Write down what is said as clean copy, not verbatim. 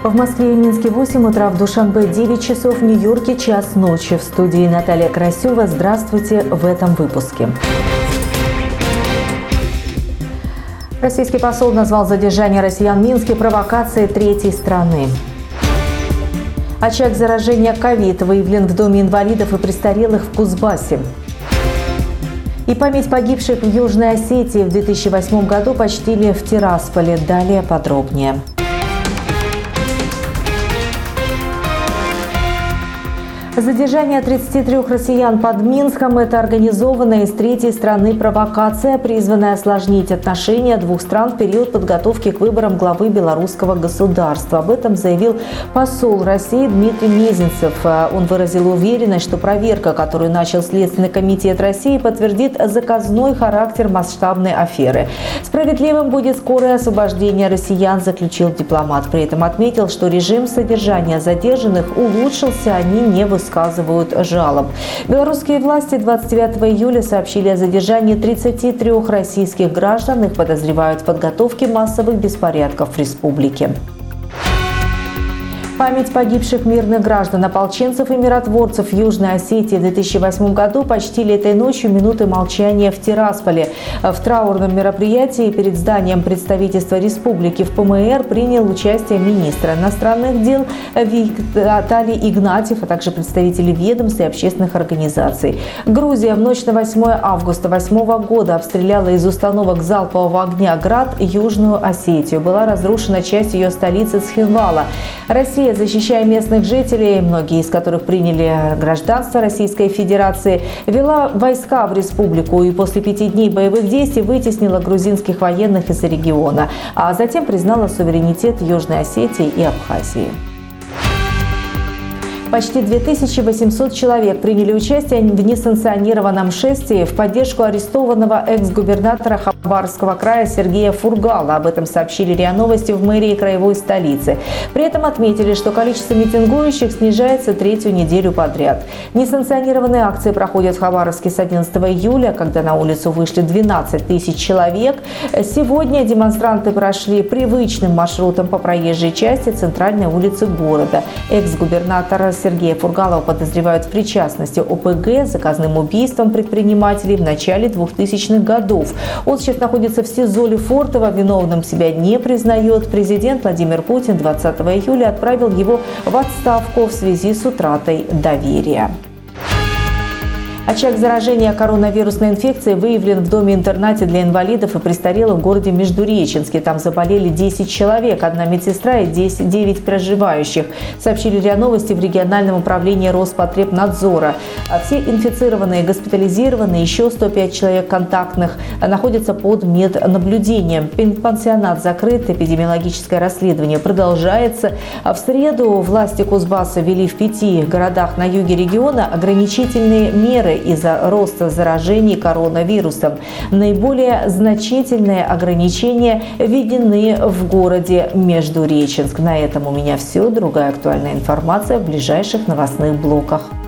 В Москве и Минске 8 утра, в Душанбе 9 часов, в Нью-Йорке час ночи. В студии Наталья Красева. Здравствуйте в этом выпуске. Российский посол назвал задержание россиян в Минске провокацией третьей страны. Очаг заражения ковид выявлен в Доме инвалидов и престарелых в Кузбассе. И память погибших в Южной Осетии в 2008 году почтили в Тирасполе. Далее подробнее. Задержание 33 россиян под Минском – это организованная из третьей страны провокация, призванная осложнить отношения двух стран в период подготовки к выборам главы белорусского государства. Об этом заявил посол России Дмитрий Мезенцев. Он выразил уверенность, что проверка, которую начал Следственный комитет России, подтвердит заказной характер масштабной аферы. Справедливым будет скорое освобождение россиян, заключил дипломат. При этом отметил, что режим содержания задержанных улучшился, они не высказывают жалоб. Белорусские власти 29 июля сообщили о задержании 33 российских граждан. Их подозревают в подготовке массовых беспорядков в республике. Память погибших мирных граждан, ополченцев и миротворцев в Южной Осетии в 2008 году почтили этой ночью минуты молчания в Тирасполе. В траурном мероприятии перед зданием представительства республики в ПМР принял участие министр иностранных дел Виталий Игнатьев, а также представители ведомств и общественных организаций. Грузия в ночь на 8 августа 2008 года обстреляла из установок залпового огня «Град» Южную Осетию. Была разрушена часть ее столицы Цхинвала. Россия, защищая местных жителей, многие из которых приняли гражданство Российской Федерации, вела войска в республику и после 5 дней боевых действий вытеснила грузинских военных из региона, а затем признала суверенитет Южной Осетии и Абхазии. Почти 2800 человек приняли участие в несанкционированном шествии в поддержку арестованного экс-губернатора Хабаровского края Сергея Фургала. Об этом сообщили РИА Новости в мэрии краевой столицы. При этом отметили, что количество митингующих снижается третью неделю подряд. Несанкционированные акции проходят в Хабаровске с 11 июля, когда на улицу вышли 12 тысяч человек. Сегодня демонстранты прошли привычным маршрутом по проезжей части центральной улицы города. Экс-губернатора Сергея Фургалова подозревают в причастности ОПГ заказным убийством предпринимателей в начале 2000-х годов. Он сейчас находится в СИЗО Лефортово, виновным себя не признает. Президент Владимир Путин 20 июля отправил его в отставку в связи с утратой доверия. Очаг заражения коронавирусной инфекцией выявлен в доме-интернате для инвалидов и престарелых в городе Междуреченске. Там заболели 10 человек, одна медсестра и 9 проживающих, сообщили РИА Новости в региональном управлении Роспотребнадзора. Все инфицированные, госпитализированные, еще 105 человек контактных находятся под меднаблюдением. Пансионат закрыт, эпидемиологическое расследование продолжается. В среду власти Кузбасса ввели в 5 городах на юге региона ограничительные меры из-за роста заражений коронавирусом. Наиболее значительные ограничения введены в городе Междуреченск. На этом у меня все. Другая актуальная информация в ближайших новостных блоках.